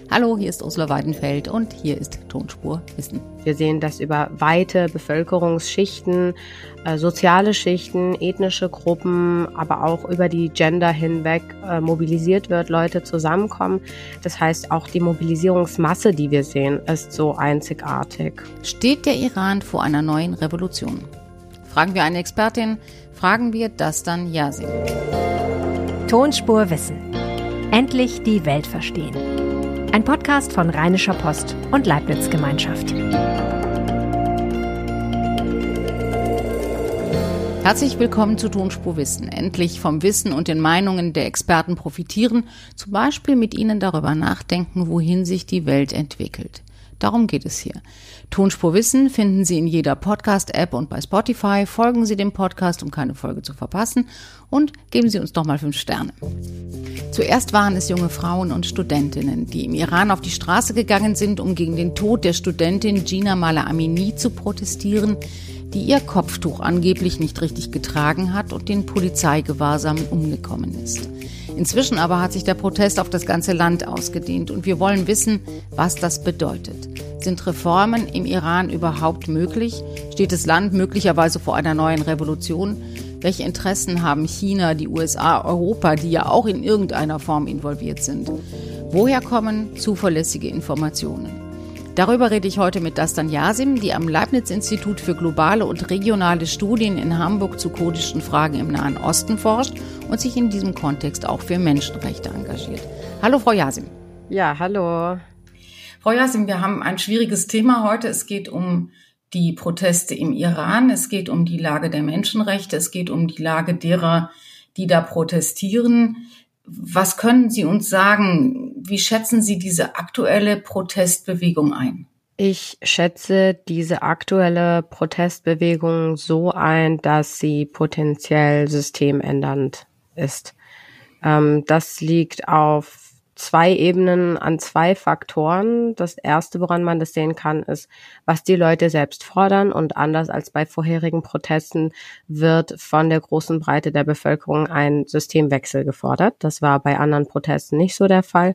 Hallo, hier ist Ursula Weidenfeld und hier ist Tonspur Wissen. Wir sehen, dass über weite Bevölkerungsschichten, soziale Schichten, ethnische Gruppen, aber auch über die Gender hinweg mobilisiert wird, Leute zusammenkommen. Das heißt, auch die Mobilisierungsmasse, die wir sehen, ist so einzigartig. Steht der Iran vor einer neuen Revolution? Fragen wir eine Expertin, fragen wir Dastan Yazim. Tonspur Wissen. Endlich die Welt verstehen. Ein Podcast von Rheinischer Post und Leibniz Gemeinschaft. Herzlich willkommen zu Tonspur Wissen. Endlich vom Wissen und den Meinungen der Experten profitieren, zum Beispiel mit ihnen darüber nachdenken, wohin sich die Welt entwickelt. Darum geht es hier. Tonspur Wissen finden Sie in jeder Podcast-App und bei Spotify. Folgen Sie dem Podcast, um keine Folge zu verpassen, und geben Sie uns doch mal 5 Sterne. Zuerst waren es junge Frauen und Studentinnen, die im Iran auf die Straße gegangen sind, um gegen den Tod der Studentin Jina Mahsa Amini zu protestieren, die ihr Kopftuch angeblich nicht richtig getragen hat und den Polizeigewahrsam umgekommen ist. Inzwischen aber hat sich der Protest auf das ganze Land ausgedehnt und wir wollen wissen, was das bedeutet. Sind Reformen im Iran überhaupt möglich? Steht das Land möglicherweise vor einer neuen Revolution? Welche Interessen haben China, die USA, Europa, die ja auch in irgendeiner Form involviert sind? Woher kommen zuverlässige Informationen? Darüber rede ich heute mit Dastan Yazim, die am Leibniz-Institut für globale und regionale Studien in Hamburg zu kurdischen Fragen im Nahen Osten forscht und sich in diesem Kontext auch für Menschenrechte engagiert. Hallo, Frau Yazim. Ja, hallo. Frau Yazim, wir haben ein schwieriges Thema heute. Es geht um die Proteste im Iran, es geht um die Lage der Menschenrechte, es geht um die Lage derer, die da protestieren. Was können Sie uns sagen? Wie schätzen Sie diese aktuelle Protestbewegung ein? Ich schätze diese aktuelle Protestbewegung so ein, dass sie potenziell systemändernd ist. Das liegt auf 2 Ebenen an 2 Faktoren. Das erste, woran man das sehen kann, ist, was die Leute selbst fordern, und anders als bei vorherigen Protesten wird von der großen Breite der Bevölkerung ein Systemwechsel gefordert. Das war bei anderen Protesten nicht so der Fall.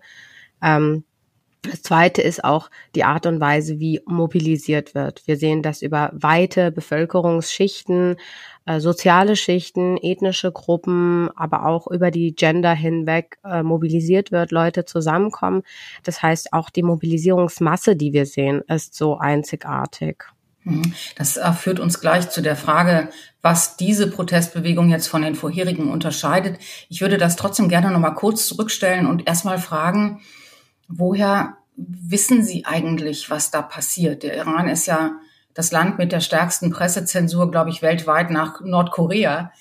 Das zweite ist auch die Art und Weise, wie mobilisiert wird. Wir sehen, dass über weite Bevölkerungsschichten, soziale Schichten, ethnische Gruppen, aber auch über die Gender hinweg mobilisiert wird, Leute zusammenkommen. Das heißt, auch die Mobilisierungsmasse, die wir sehen, ist so einzigartig. Das führt uns gleich zu der Frage, was diese Protestbewegung jetzt von den vorherigen unterscheidet. Ich würde das trotzdem gerne noch mal kurz zurückstellen und erstmal fragen, woher wissen Sie eigentlich, was da passiert? Der Iran ist ja das Land mit der stärksten Pressezensur, glaube ich, weltweit nach Nordkorea.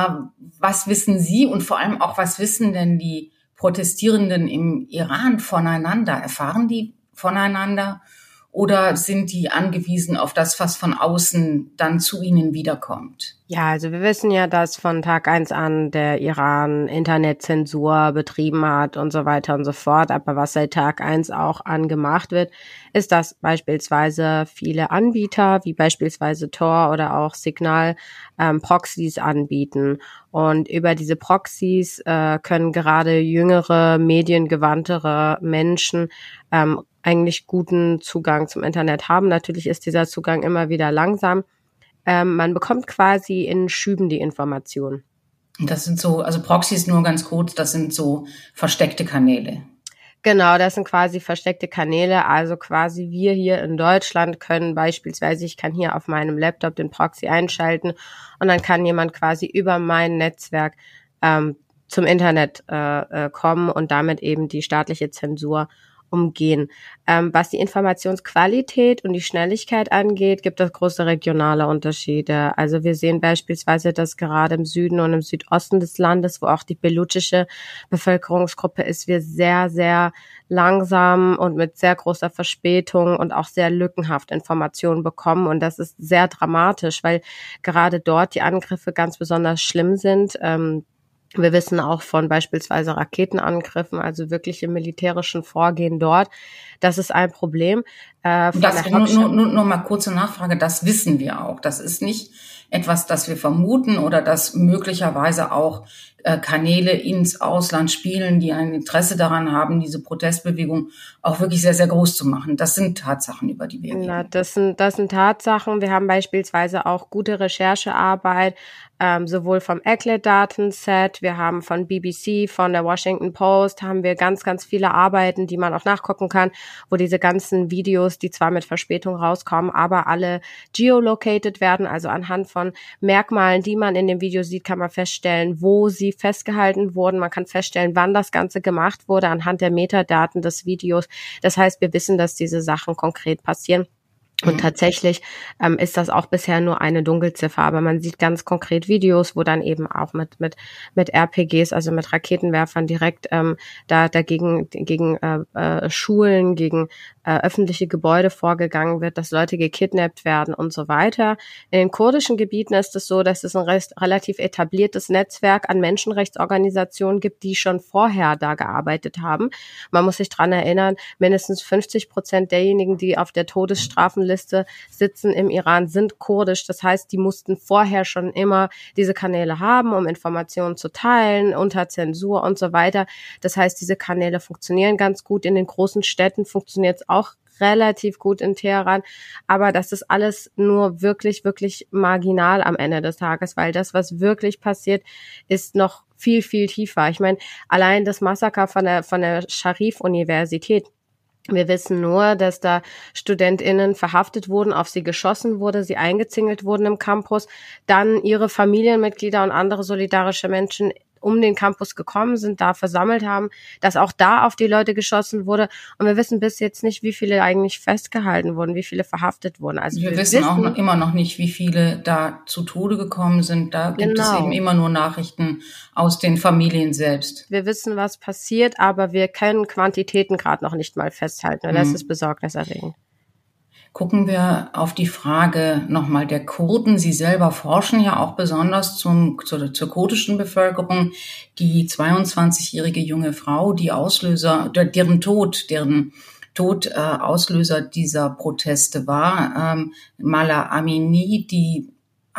Was wissen Sie und vor allem auch, was wissen denn die Protestierenden im Iran voneinander? Erfahren die voneinander oder sind die angewiesen auf das, was von außen dann zu ihnen wiederkommt? Ja, also wir wissen ja, dass von Tag 1 an der Iran Internetzensur betrieben hat und so weiter und so fort. Aber was seit Tag 1 auch angemacht wird, ist, dass beispielsweise viele Anbieter, wie beispielsweise Tor oder auch Signal, Proxys anbieten. Und über diese Proxys können gerade jüngere, mediengewandtere Menschen eigentlich guten Zugang zum Internet haben. Natürlich ist dieser Zugang immer wieder langsam. Man bekommt quasi in Schüben die Information. Das sind so, also Proxys nur ganz kurz, das sind so versteckte Kanäle. Genau, das sind quasi versteckte Kanäle. Also quasi wir hier in Deutschland können beispielsweise, ich kann hier auf meinem Laptop den Proxy einschalten und dann kann jemand quasi über mein Netzwerk zum Internet kommen und damit eben die staatliche Zensur umgehen. Was die Informationsqualität und die Schnelligkeit angeht, gibt es große regionale Unterschiede. Also wir sehen beispielsweise, dass gerade im Süden und im Südosten des Landes, wo auch die belutschische Bevölkerungsgruppe ist, wir sehr, sehr langsam und mit sehr großer Verspätung und auch sehr lückenhaft Informationen bekommen. Und das ist sehr dramatisch, weil gerade dort die Angriffe ganz besonders schlimm sind. Wir wissen auch von beispielsweise Raketenangriffen, also wirklich im militärischen Vorgehen dort. Das ist ein Problem. Nur mal kurze Nachfrage, das wissen wir auch. Das ist nicht etwas, das wir vermuten oder das möglicherweise auch Kanäle ins Ausland spielen, die ein Interesse daran haben, diese Protestbewegung auch wirklich sehr, sehr groß zu machen. Das sind Tatsachen, über die wir reden. Das sind Tatsachen. Wir haben beispielsweise auch gute Recherchearbeit, sowohl vom ECLED-Datenset, wir haben von BBC, von der Washington Post, haben wir ganz, ganz viele Arbeiten, die man auch nachgucken kann, wo diese ganzen Videos, die zwar mit Verspätung rauskommen, aber alle geolocated werden, also anhand von Merkmalen, die man in dem Video sieht, kann man feststellen, wo sie festgehalten wurden. Man kann feststellen, wann das Ganze gemacht wurde, anhand der Metadaten des Videos. Das heißt, wir wissen, dass diese Sachen konkret passieren. Und tatsächlich ist das auch bisher nur eine Dunkelziffer, aber man sieht ganz konkret Videos, wo dann eben auch mit RPGs, also mit Raketenwerfern direkt gegen Schulen, gegen öffentliche Gebäude vorgegangen wird, dass Leute gekidnappt werden und so weiter. In den kurdischen Gebieten ist es so, dass es ein relativ etabliertes Netzwerk an Menschenrechtsorganisationen gibt, die schon vorher da gearbeitet haben. Man muss sich dran erinnern, mindestens 50% derjenigen, die auf der Todesstrafenliste sitzen im Iran, sind kurdisch. Das heißt, die mussten vorher schon immer diese Kanäle haben, um Informationen zu teilen, unter Zensur und so weiter. Das heißt, diese Kanäle funktionieren ganz gut. In den großen Städten funktioniert es auch relativ gut in Teheran, aber das ist alles nur wirklich, wirklich marginal am Ende des Tages, weil das, was wirklich passiert, ist noch viel, viel tiefer. Ich meine, allein das Massaker von der Sharif-Universität. Wir wissen nur, dass da StudentInnen verhaftet wurden, auf sie geschossen wurde, sie eingezingelt wurden im Campus, dann ihre Familienmitglieder und andere solidarische Menschen um den Campus gekommen sind, da versammelt haben, dass auch da auf die Leute geschossen wurde. Und wir wissen bis jetzt nicht, wie viele eigentlich festgehalten wurden, wie viele verhaftet wurden. Also wir wissen auch immer noch nicht, wie viele da zu Tode gekommen sind. Da gibt es eben immer nur Nachrichten aus den Familien selbst. Wir wissen, was passiert, aber wir können Quantitäten gerade noch nicht mal festhalten. Und das ist besorgniserregend. Gucken wir auf die Frage nochmal der Kurden. Sie selber forschen ja auch besonders zur kurdischen Bevölkerung. Die 22-jährige junge Frau, deren Tod Auslöser dieser Proteste war, Mala Amini, die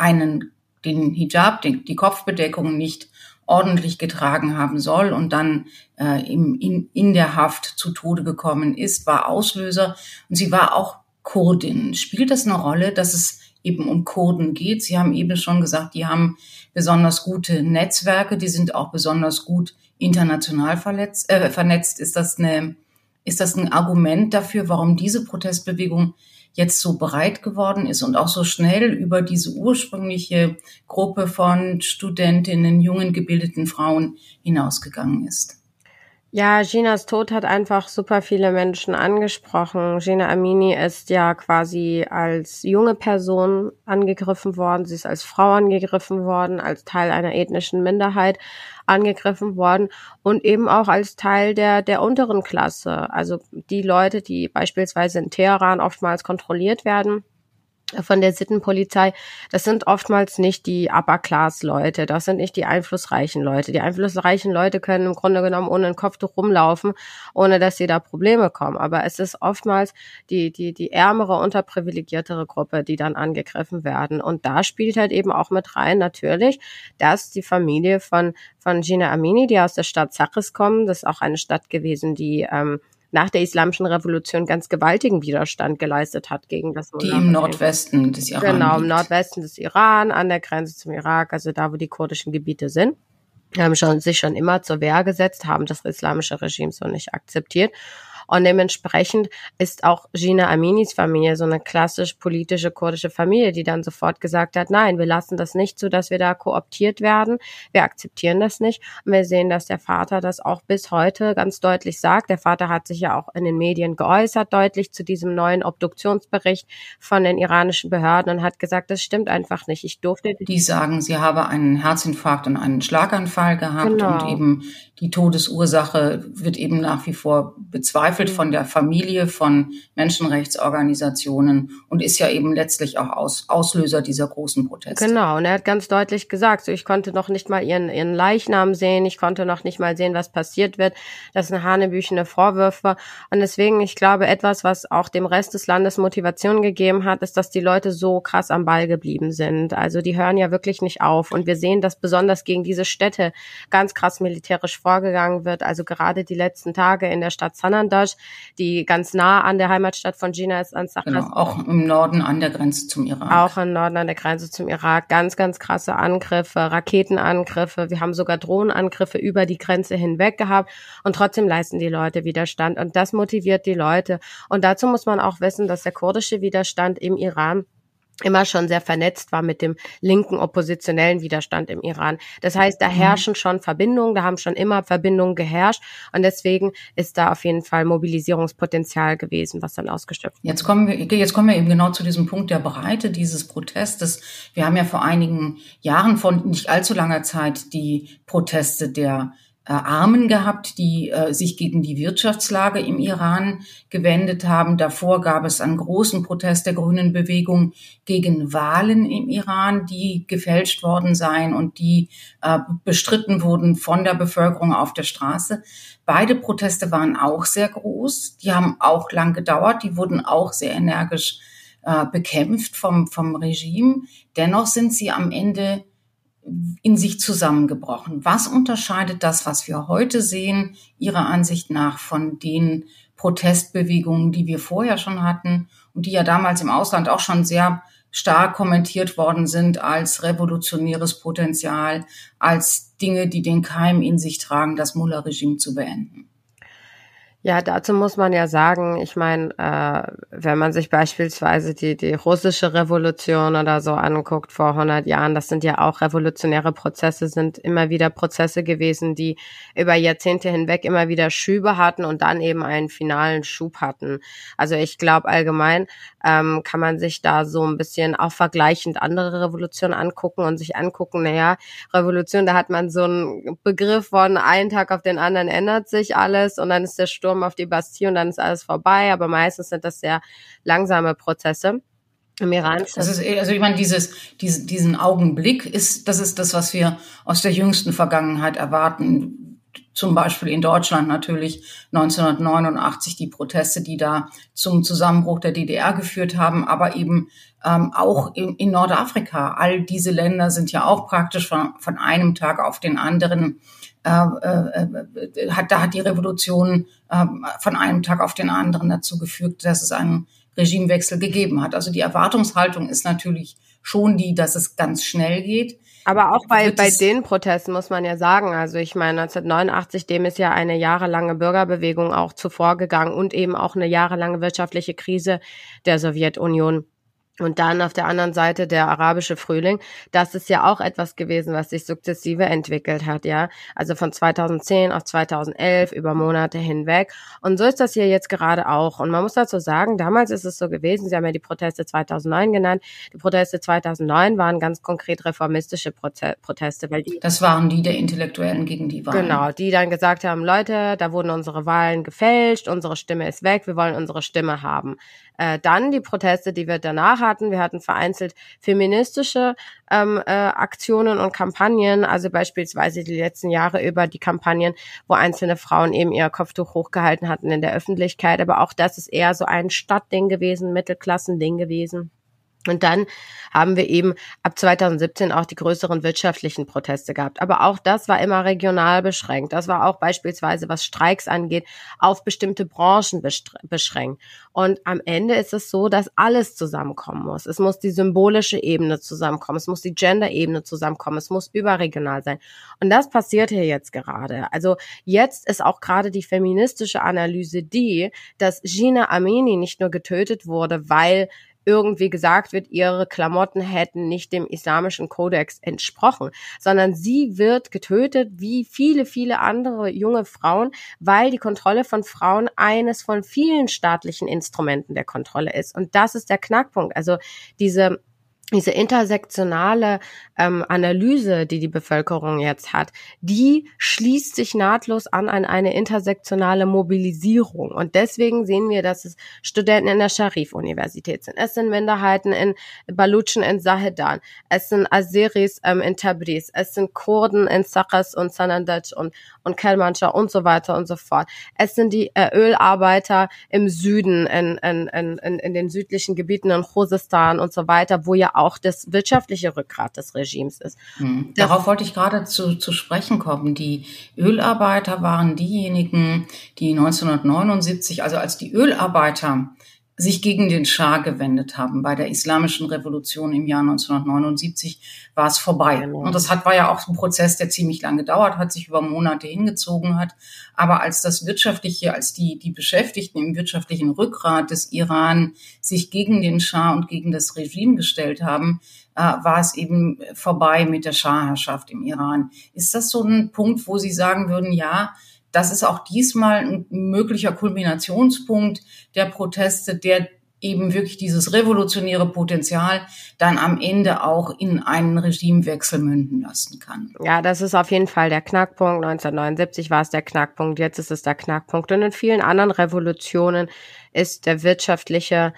den Hijab, die Kopfbedeckung nicht ordentlich getragen haben soll und dann in der Haft zu Tode gekommen ist, war Auslöser. Und sie war auch Kurdin. Spielt das eine Rolle, dass es eben um Kurden geht? Sie haben eben schon gesagt, die haben besonders gute Netzwerke, die sind auch besonders gut international vernetzt. Ist das ein Argument dafür, warum diese Protestbewegung jetzt so breit geworden ist und auch so schnell über diese ursprüngliche Gruppe von Studentinnen, jungen gebildeten Frauen hinausgegangen ist? Ja, Jinas Tod hat einfach super viele Menschen angesprochen. Jina Amini ist ja quasi als junge Person angegriffen worden. Sie ist als Frau angegriffen worden, als Teil einer ethnischen Minderheit angegriffen worden und eben auch als Teil der unteren Klasse. Also die Leute, die beispielsweise in Teheran oftmals kontrolliert werden von der Sittenpolizei, das sind oftmals nicht die Upper-Class-Leute, das sind nicht die einflussreichen Leute. Die einflussreichen Leute können im Grunde genommen ohne ein Kopftuch rumlaufen, ohne dass sie da Probleme kommen. Aber es ist oftmals die ärmere, unterprivilegiertere Gruppe, die dann angegriffen werden. Und da spielt halt eben auch mit rein natürlich, dass die Familie von Jina Amini, die aus der Stadt Saqqez kommt, das ist auch eine Stadt gewesen, die nach der Islamischen Revolution ganz gewaltigen Widerstand geleistet hat gegen das Mullah. Die im Nordwesten des Iran Genau, im Nordwesten des Iran, an der Grenze zum Irak, also da, wo die kurdischen Gebiete sind. Haben sich schon immer zur Wehr gesetzt, haben das islamische Regime so nicht akzeptiert. Und dementsprechend ist auch Jina Aminis Familie so eine klassisch politische kurdische Familie, die dann sofort gesagt hat, nein, wir lassen das nicht zu, dass wir da kooptiert werden. Wir akzeptieren das nicht. Und wir sehen, dass der Vater das auch bis heute ganz deutlich sagt. Der Vater hat sich ja auch in den Medien geäußert, deutlich zu diesem neuen Obduktionsbericht von den iranischen Behörden und hat gesagt, das stimmt einfach nicht. Die sagen, sie habe einen Herzinfarkt und einen Schlaganfall gehabt. Genau. Und eben die Todesursache wird eben nach wie vor bezweifelt. verzweifelt von der Familie, von Menschenrechtsorganisationen und ist ja eben letztlich auch Auslöser dieser großen Proteste. Genau, und er hat ganz deutlich gesagt, so, ich konnte noch nicht mal ihren Leichnam sehen, ich konnte noch nicht mal sehen, was passiert wird. Das sind hanebüchene Vorwürfe. Und deswegen, ich glaube, etwas, was auch dem Rest des Landes Motivation gegeben hat, ist, dass die Leute so krass am Ball geblieben sind. Also die hören ja wirklich nicht auf. Und wir sehen, dass besonders gegen diese Städte ganz krass militärisch vorgegangen wird. Also gerade die letzten Tage in der Stadt Sanandaj, die ganz nah an der Heimatstadt von Jina ist, an Saqqara. Genau, auch im Norden an der Grenze zum Irak. Auch im Norden an der Grenze zum Irak. Ganz, ganz krasse Angriffe, Raketenangriffe. Wir haben sogar Drohnenangriffe über die Grenze hinweg gehabt. Und trotzdem leisten die Leute Widerstand. Und das motiviert die Leute. Und dazu muss man auch wissen, dass der kurdische Widerstand im Iran immer schon sehr vernetzt war mit dem linken oppositionellen Widerstand im Iran. Das heißt, da herrschen schon Verbindungen, da haben schon immer Verbindungen geherrscht und deswegen ist da auf jeden Fall Mobilisierungspotenzial gewesen, was dann ausgeschöpft wird. Jetzt kommen wir eben genau zu diesem Punkt der Breite dieses Protestes. Wir haben ja vor einigen Jahren, von nicht allzu langer Zeit, die Proteste der Armen gehabt, die sich gegen die Wirtschaftslage im Iran gewendet haben. Davor gab es einen großen Protest der grünen Bewegung gegen Wahlen im Iran, die gefälscht worden seien und die bestritten wurden von der Bevölkerung auf der Straße. Beide Proteste waren auch sehr groß, die haben auch lang gedauert, die wurden auch sehr energisch bekämpft vom Regime. Dennoch sind sie am Ende in sich zusammengebrochen. Was unterscheidet das, was wir heute sehen, Ihrer Ansicht nach, von den Protestbewegungen, die wir vorher schon hatten und die ja damals im Ausland auch schon sehr stark kommentiert worden sind als revolutionäres Potenzial, als Dinge, die den Keim in sich tragen, das Mullah-Regime zu beenden? Ja, dazu muss man ja sagen, ich meine, wenn man sich beispielsweise die russische Revolution oder so anguckt vor 100 Jahren, das sind ja auch revolutionäre Prozesse, sind immer wieder Prozesse gewesen, die über Jahrzehnte hinweg immer wieder Schübe hatten und dann eben einen finalen Schub hatten. Also ich glaube allgemein kann man sich da so ein bisschen auch vergleichend andere Revolutionen angucken und sich angucken, naja, Revolution, da hat man so einen Begriff von einen Tag auf den anderen ändert sich alles und dann ist der Sturm auf die Bastille und dann ist alles vorbei, aber meistens sind das sehr langsame Prozesse. Im Iran. Das ist, also ich meine, diesen Augenblick das ist das, was wir aus der jüngsten Vergangenheit erwarten. Zum Beispiel in Deutschland natürlich 1989 die Proteste, die da zum Zusammenbruch der DDR geführt haben, aber eben auch in Nordafrika. All diese Länder sind ja auch praktisch von einem Tag auf den anderen hat die Revolution von einem Tag auf den anderen dazu geführt, dass es einen Regimewechsel gegeben hat. Also die Erwartungshaltung ist natürlich schon die, dass es ganz schnell geht. Aber auch bei den Protesten muss man ja sagen, also ich meine 1989, dem ist ja eine jahrelange Bürgerbewegung auch zuvor gegangen und eben auch eine jahrelange wirtschaftliche Krise der Sowjetunion. Und dann auf der anderen Seite der arabische Frühling, das ist ja auch etwas gewesen, was sich sukzessive entwickelt hat, ja. Also von 2010 auf 2011 über Monate hinweg. Und so ist das hier jetzt gerade auch. Und man muss dazu sagen, damals ist es so gewesen, Sie haben ja die Proteste 2009 genannt, die Proteste 2009 waren ganz konkret reformistische Proteste, weil das waren die der Intellektuellen gegen die Wahlen. Genau, die dann gesagt haben, Leute, da wurden unsere Wahlen gefälscht, unsere Stimme ist weg, wir wollen unsere Stimme haben. Dann die Proteste, die wir danach hatten. Wir hatten vereinzelt feministische Aktionen und Kampagnen, also beispielsweise die letzten Jahre über die Kampagnen, wo einzelne Frauen eben ihr Kopftuch hochgehalten hatten in der Öffentlichkeit. Aber auch das ist eher so ein Stadtding gewesen, Mittelklassending gewesen. Und dann haben wir eben ab 2017 auch die größeren wirtschaftlichen Proteste gehabt. Aber auch das war immer regional beschränkt. Das war auch beispielsweise, was Streiks angeht, auf bestimmte Branchen beschränkt. Und am Ende ist es so, dass alles zusammenkommen muss. Es muss die symbolische Ebene zusammenkommen. Es muss die Gender-Ebene zusammenkommen. Es muss überregional sein. Und das passiert hier jetzt gerade. Also jetzt ist auch gerade die feministische Analyse die, dass Jina Amini nicht nur getötet wurde, weil irgendwie gesagt wird, ihre Klamotten hätten nicht dem islamischen Kodex entsprochen, sondern sie wird getötet wie viele, viele andere junge Frauen, weil die Kontrolle von Frauen eines von vielen staatlichen Instrumenten der Kontrolle ist. Und das ist der Knackpunkt. Also diese diese intersektionale Analyse, die die Bevölkerung jetzt hat, die schließt sich nahtlos an eine intersektionale Mobilisierung. Und deswegen sehen wir, dass es Studenten in der Sharif-Universität sind. Es sind Minderheiten in Balutschen in Zahedan. Es sind Azeris in Tabriz. Es sind Kurden in Saqqas und Sanandaj und Kelmanshah und so weiter und so fort. Es sind die Ölarbeiter im Süden, in den südlichen Gebieten in Khuzestan und so weiter, wo ja auch das wirtschaftliche Rückgrat des Regimes ist. Darauf wollte ich gerade zu sprechen kommen. Die Ölarbeiter waren diejenigen, die 1979, also als die Ölarbeiter sich gegen den Schah gewendet haben. Bei der Islamischen Revolution im Jahr 1979 war es vorbei. Genau. Und das war ja auch ein Prozess, der ziemlich lange gedauert hat, sich über Monate hingezogen hat. Aber als das wirtschaftliche, als die Beschäftigten im wirtschaftlichen Rückgrat des Iran sich gegen den Schah und gegen das Regime gestellt haben, war es eben vorbei mit der Schah-Herrschaft im Iran. Ist das so ein Punkt, wo Sie sagen würden, ja, das ist auch diesmal ein möglicher Kulminationspunkt der Proteste, der eben wirklich dieses revolutionäre Potenzial dann am Ende auch in einen Regimewechsel münden lassen kann? Ja, das ist auf jeden Fall der Knackpunkt. 1979 war es der Knackpunkt, jetzt ist es der Knackpunkt. Und in vielen anderen Revolutionen ist der wirtschaftliche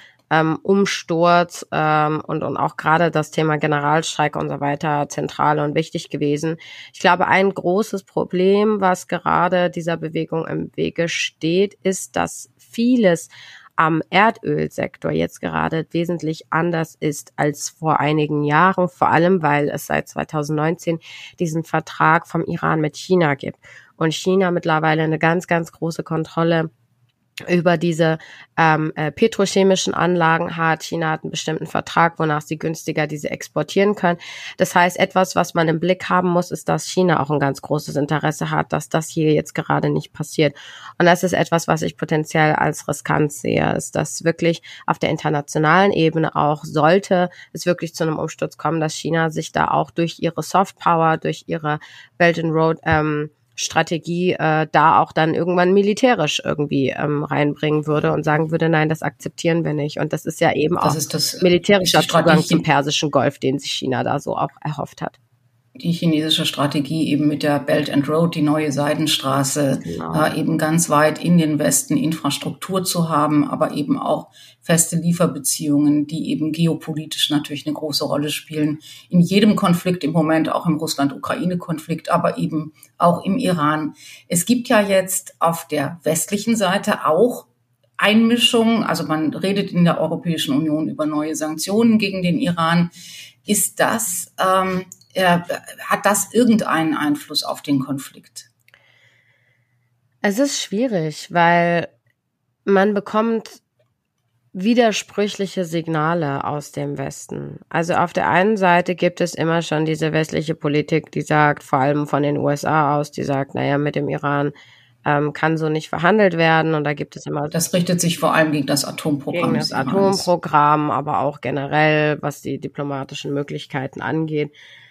Umsturz und auch gerade das Thema Generalstreik und so weiter zentral und wichtig gewesen. Ich glaube, ein großes Problem, was gerade dieser Bewegung im Wege steht, ist, dass vieles am Erdölsektor jetzt gerade wesentlich anders ist als vor einigen Jahren, vor allem weil es seit 2019 diesen Vertrag vom Iran mit China gibt und China mittlerweile eine ganz, ganz große Kontrolle über diese petrochemischen Anlagen hat. China hat einen bestimmten Vertrag, wonach sie günstiger diese exportieren können. Das heißt, etwas, was man im Blick haben muss, ist, dass China auch ein ganz großes Interesse hat, dass das hier jetzt gerade nicht passiert. Und das ist etwas, was ich potenziell als riskant sehe, ist, dass wirklich auf der internationalen Ebene auch, sollte es wirklich zu einem Umsturz kommen, dass China sich da auch durch ihre Softpower, durch ihre Belt and Road Strategie da auch dann irgendwann militärisch irgendwie reinbringen würde und sagen würde, nein, das akzeptieren wir nicht. Und das ist ja eben auch militärischer Zugang zum Persischen Golf, den sich China da so auch erhofft hat. Die chinesische Strategie eben mit der Belt and Road, die neue Seidenstraße, eben ganz weit in den Westen Infrastruktur zu haben, aber eben auch feste Lieferbeziehungen, die eben geopolitisch natürlich eine große Rolle spielen. In jedem Konflikt im Moment, auch im Russland-Ukraine-Konflikt, aber eben auch im Iran. Es gibt ja jetzt auf der westlichen Seite auch Einmischung, also man redet in der Europäischen Union über neue Sanktionen gegen den Iran. Ist das hat das irgendeinen Einfluss auf den Konflikt? Es ist schwierig, weil man bekommt widersprüchliche Signale aus dem Westen. Also auf der einen Seite gibt es immer schon diese westliche Politik, die sagt, vor allem von den USA aus, die sagt, naja, mit dem Iran kann so nicht verhandelt werden und da gibt es immer... Das richtet sich vor allem gegen das Atomprogramm. Gegen das Atomprogramm, aber auch generell, was die diplomatischen Möglichkeiten angeht.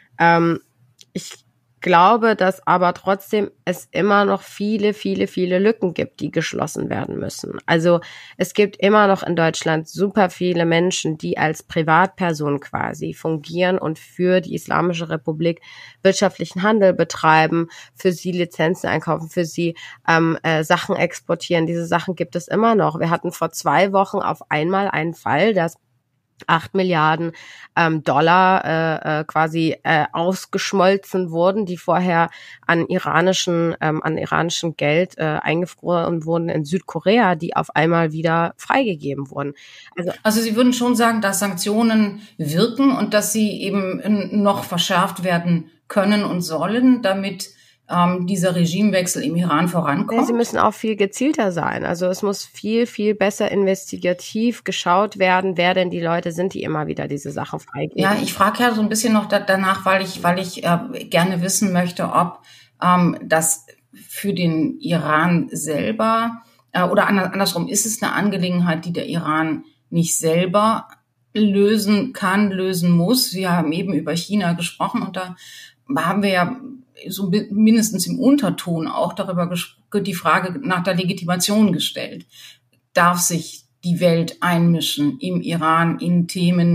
Ich glaube, dass aber trotzdem es immer noch viele, viele, viele Lücken gibt, die geschlossen werden müssen. Also es gibt immer noch in Deutschland super viele Menschen, die als Privatperson quasi fungieren und für die Islamische Republik wirtschaftlichen Handel betreiben, für sie Lizenzen einkaufen, für sie Sachen exportieren. Diese Sachen gibt es immer noch. Wir hatten vor 2 Wochen auf einmal einen Fall, dass 8 Milliarden Dollar quasi ausgeschmolzen wurden, die vorher an iranischem Geld eingefroren wurden in Südkorea, die auf einmal wieder freigegeben wurden. Also Sie würden schon sagen, dass Sanktionen wirken und dass sie eben noch verschärft werden können und sollen, damit dieser Regimewechsel im Iran vorankommt? Ja, sie müssen auch viel gezielter sein. Also es muss viel, viel besser investigativ geschaut werden, wer denn die Leute sind, die immer wieder diese Sachen freigeben. Ja, ich frage ja so ein bisschen noch danach, weil ich gerne wissen möchte, ob das für den Iran selber oder andersrum, ist es eine Angelegenheit, die der Iran nicht selber lösen kann, lösen muss. Wir haben eben über China gesprochen und da haben wir ja so mindestens im Unterton auch darüber die Frage nach der Legitimation gestellt. Darf sich die Welt einmischen im Iran in Themen,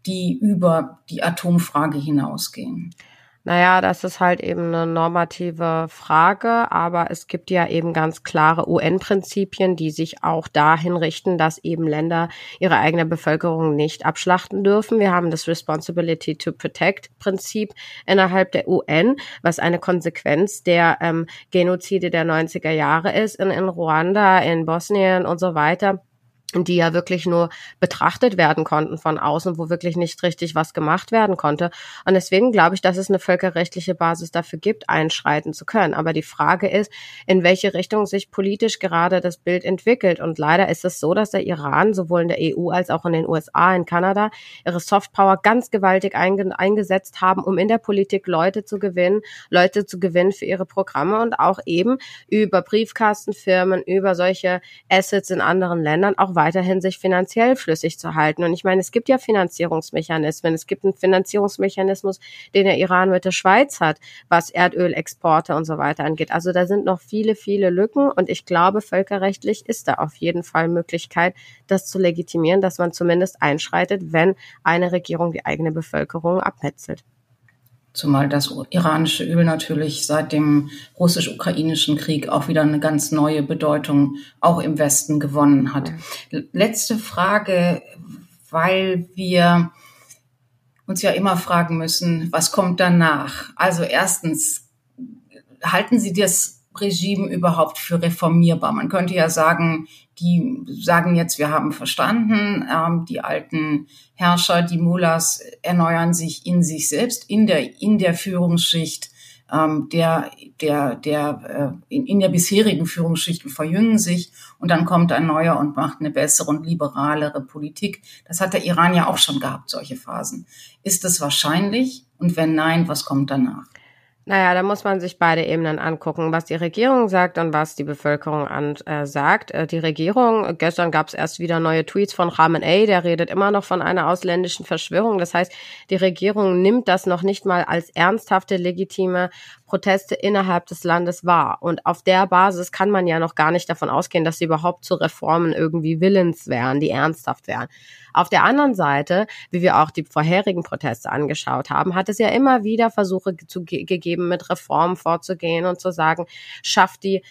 die über die Atomfrage hinausgehen? Naja, das ist halt eben eine normative Frage, aber es gibt ja eben ganz klare UN-Prinzipien, die sich auch dahin richten, dass eben Länder ihre eigene Bevölkerung nicht abschlachten dürfen. Wir haben das Responsibility to Protect-Prinzip innerhalb der UN, was eine Konsequenz der Genozide der 90er Jahre ist in Ruanda, in Bosnien und so weiter, die ja wirklich nur betrachtet werden konnten von außen, wo wirklich nicht richtig was gemacht werden konnte. Und deswegen glaube ich, dass es eine völkerrechtliche Basis dafür gibt, einschreiten zu können. Aber die Frage ist, in welche Richtung sich politisch gerade das Bild entwickelt. Und leider ist es so, dass der Iran sowohl in der EU als auch in den USA, in Kanada, ihre Softpower ganz gewaltig eingesetzt haben, um in der Politik Leute zu gewinnen für ihre Programme und auch eben über Briefkastenfirmen, über solche Assets in anderen Ländern auch weiterhin sich finanziell flüssig zu halten. Und ich meine, es gibt ja Finanzierungsmechanismen. Es gibt einen Finanzierungsmechanismus, den der Iran mit der Schweiz hat, was Erdölexporte und so weiter angeht. Also da sind noch viele, viele Lücken. Und ich glaube, völkerrechtlich ist da auf jeden Fall Möglichkeit, das zu legitimieren, dass man zumindest einschreitet, wenn eine Regierung die eigene Bevölkerung abmetzelt. Zumal das iranische Öl natürlich seit dem russisch-ukrainischen Krieg auch wieder eine ganz neue Bedeutung auch im Westen gewonnen hat. Letzte Frage, weil wir uns ja immer fragen müssen, was kommt danach? Also erstens, halten Sie das Regime überhaupt für reformierbar? Man könnte ja sagen, die sagen jetzt, wir haben verstanden, die alten Herrscher, die Mullahs erneuern sich in sich selbst, in der Führungsschicht, in der bisherigen Führungsschicht verjüngen sich und dann kommt ein neuer und macht eine bessere und liberalere Politik. Das hat der Iran ja auch schon gehabt, solche Phasen. Ist das wahrscheinlich? Und wenn nein, was kommt danach? Naja, da muss man sich beide Ebenen angucken, was die Regierung sagt und was die Bevölkerung sagt. Die Regierung, gestern gab es erst wieder neue Tweets von Khamenei, der redet immer noch von einer ausländischen Verschwörung. Das heißt, die Regierung nimmt das noch nicht mal als ernsthafte, legitime Proteste innerhalb des Landes wahr. Und auf der Basis kann man ja noch gar nicht davon ausgehen, dass sie überhaupt zu Reformen irgendwie willens wären, die ernsthaft wären. Auf der anderen Seite, wie wir auch die vorherigen Proteste angeschaut haben, hat es ja immer wieder Versuche gegeben, mit Reformen vorzugehen und zu sagen, schafft die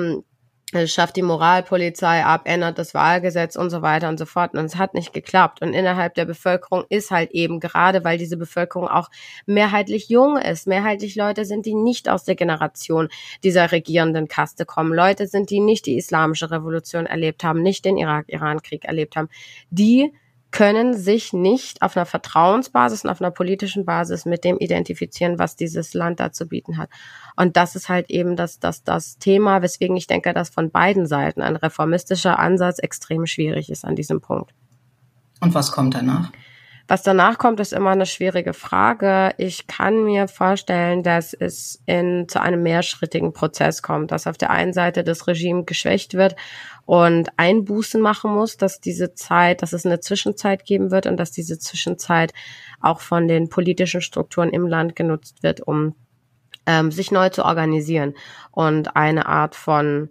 Moralpolizei ab, ändert das Wahlgesetz und so weiter und so fort. Und es hat nicht geklappt. Und innerhalb der Bevölkerung ist halt eben, gerade weil diese Bevölkerung auch mehrheitlich jung ist, mehrheitlich Leute sind, die nicht aus der Generation dieser regierenden Kaste kommen, Leute sind, die nicht die islamische Revolution erlebt haben, nicht den Irak-Iran-Krieg erlebt haben, die können sich nicht auf einer Vertrauensbasis und auf einer politischen Basis mit dem identifizieren, was dieses Land da zu bieten hat. Und das ist halt eben das Thema, weswegen ich denke, dass von beiden Seiten ein reformistischer Ansatz extrem schwierig ist an diesem Punkt. Und was kommt danach? Was danach kommt, ist immer eine schwierige Frage. Ich kann mir vorstellen, dass es zu einem mehrschrittigen Prozess kommt, dass auf der einen Seite das Regime geschwächt wird und Einbußen machen muss, dass es eine Zwischenzeit geben wird und dass diese Zwischenzeit auch von den politischen Strukturen im Land genutzt wird, um sich neu zu organisieren und eine Art von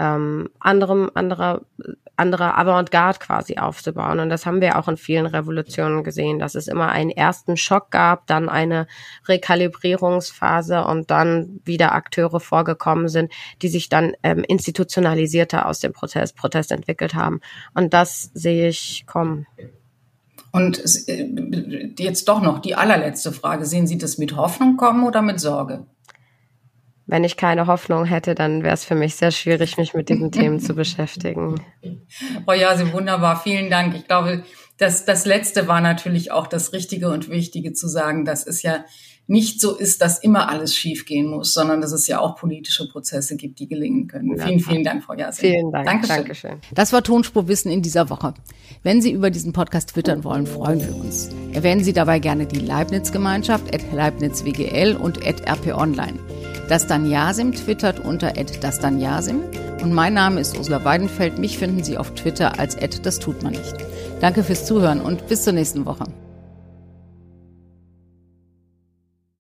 anderer Avantgarde quasi aufzubauen. Und das haben wir auch in vielen Revolutionen gesehen, dass es immer einen ersten Schock gab, dann eine Rekalibrierungsphase und dann wieder Akteure vorgekommen sind, die sich dann institutionalisierter aus dem Protest entwickelt haben. Und das sehe ich kommen. Und jetzt doch noch die allerletzte Frage. Sehen Sie das mit Hoffnung kommen oder mit Sorge? Wenn ich keine Hoffnung hätte, dann wäre es für mich sehr schwierig, mich mit diesen Themen zu beschäftigen. Oh ja, Sie wunderbar. Vielen Dank. Ich glaube, das Letzte war natürlich auch das Richtige und Wichtige zu sagen, dass es ja nicht so ist, dass immer alles schiefgehen muss, sondern dass es ja auch politische Prozesse gibt, die gelingen können. Ja. Vielen Dank, Frau Yasin. Vielen Dank. Dankeschön. Das war Tonspurwissen in dieser Woche. Wenn Sie über diesen Podcast twittern wollen, freuen wir uns. Erwähnen Sie dabei gerne die Leibniz-Gemeinschaft @LeibnizWGL und @RPOnline. Dastan Yasim twittert unter @Dastan Yasim und mein Name ist Ursula Weidenfeld. Mich finden Sie auf Twitter als @DasTutManNicht. Danke fürs Zuhören und bis zur nächsten Woche.